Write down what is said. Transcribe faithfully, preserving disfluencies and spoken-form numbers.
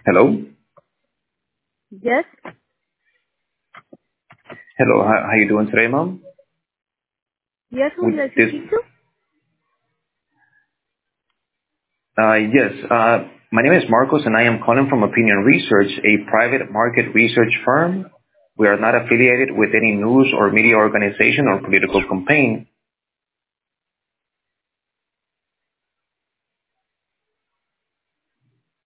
Hello? Yes. Hello, how, how you doing today, mom? Yes, who With am I this, speaking to? uh, yes, uh, my name is Marcos and I am calling from Opinion Research, a private market research firm. We are not affiliated with any news or media organization or political campaign.